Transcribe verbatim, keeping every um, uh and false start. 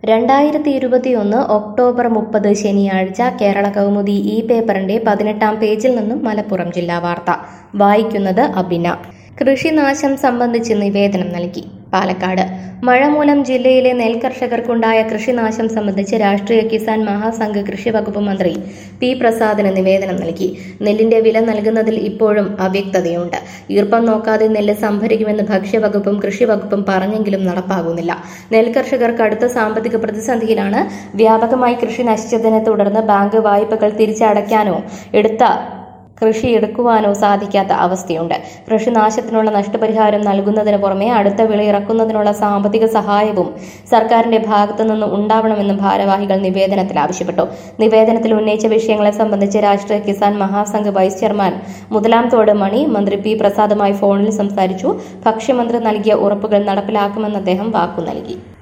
രണ്ടായിരത്തി ഇരുപത്തിയൊന്ന് ഒക്ടോബർ മുപ്പത് ശനിയാഴ്ച കേരള കൗമുദി ഈ പേപ്പറിന്റെ പതിനെട്ടാം പേജിൽ നിന്നും മലപ്പുറം ജില്ലാ വാർത്ത വായിക്കുന്നത് അബിന. കൃഷിനാശം സംബന്ധിച്ച് നിവേദനം നൽകി. പാലക്കാട് മഴ മൂലം ജില്ലയിലെ നെൽകർഷകർക്കുണ്ടായ കൃഷിനാശം സംബന്ധിച്ച് രാഷ്ട്രീയ കിസാൻ മഹാസംഘ് കൃഷി വകുപ്പ് മന്ത്രി പി പ്രസാദിന് നിവേദനം നൽകി. നെല്ലിന്റെ വില നൽകുന്നതിൽ ഇപ്പോഴും അവ്യക്തതയുണ്ട്. ഈർപ്പം നോക്കാതെ നെല്ല് സംഭരിക്കുമെന്ന് ഭക്ഷ്യവകുപ്പും കൃഷി വകുപ്പും പറഞ്ഞെങ്കിലും നടപ്പാകുന്നില്ല. നെൽകർഷകർ കടുത്ത സാമ്പത്തിക പ്രതിസന്ധിയിലാണ്. വ്യാപകമായി കൃഷി നശിച്ചതിനെ തുടർന്ന് ബാങ്ക് വായ്പകൾ തിരിച്ചടയ്ക്കാനോ എടുത്ത കൃഷി എടുക്കുവാനോ സാധിക്കാത്ത അവസ്ഥയുണ്ട്. കൃഷിനാശത്തിനുള്ള നഷ്ടപരിഹാരം നൽകുന്നതിന് പുറമെ അടുത്ത വിള ഇറക്കുന്നതിനുള്ള സാമ്പത്തിക സഹായവും സർക്കാരിന്റെ ഭാഗത്തുനിന്ന് ഉണ്ടാവണമെന്നും ഭാരവാഹികൾ നിവേദനത്തിൽ ആവശ്യപ്പെട്ടു. നിവേദനത്തിൽ ഉന്നയിച്ച വിഷയങ്ങളെ സംബന്ധിച്ച് രാഷ്ട്രീയ കിസാൻ മഹാസംഘ് വൈസ് ചെയർമാൻ മുതലാംതോട് മണി മന്ത്രി പി പ്രസാദുമായി ഫോണിൽ സംസാരിച്ചു. ഭക്ഷ്യമന്ത്രി നൽകിയ ഉറപ്പുകൾ നടപ്പിലാക്കുമെന്ന് അദ്ദേഹം വാക്കു നൽകി.